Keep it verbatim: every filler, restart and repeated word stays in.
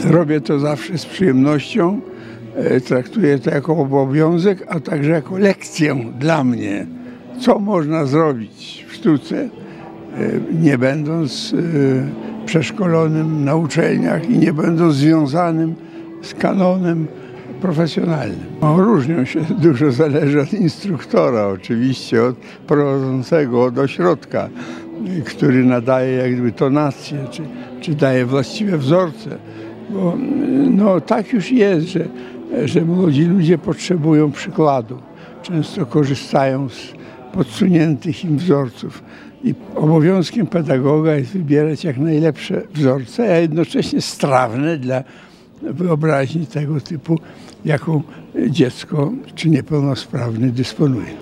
Robię to zawsze z przyjemnością, traktuję to jako obowiązek, a także jako lekcję dla mnie, co można zrobić w sztuce, nie będąc przeszkolonym na uczelniach i nie będąc związanym z kanonem profesjonalnym. No, różnią się, dużo zależy od instruktora oczywiście, od prowadzącego, od ośrodka, który nadaje jak gdyby tonację, czy, czy daje właściwe wzorce. Bo no, tak już jest, że, że młodzi ludzie potrzebują przykładu. Często korzystają z podsuniętych im wzorców. I obowiązkiem pedagoga jest wybierać jak najlepsze wzorce, a jednocześnie strawne dla wyobraźni tego typu, jaką dziecko czy niepełnosprawny dysponuje.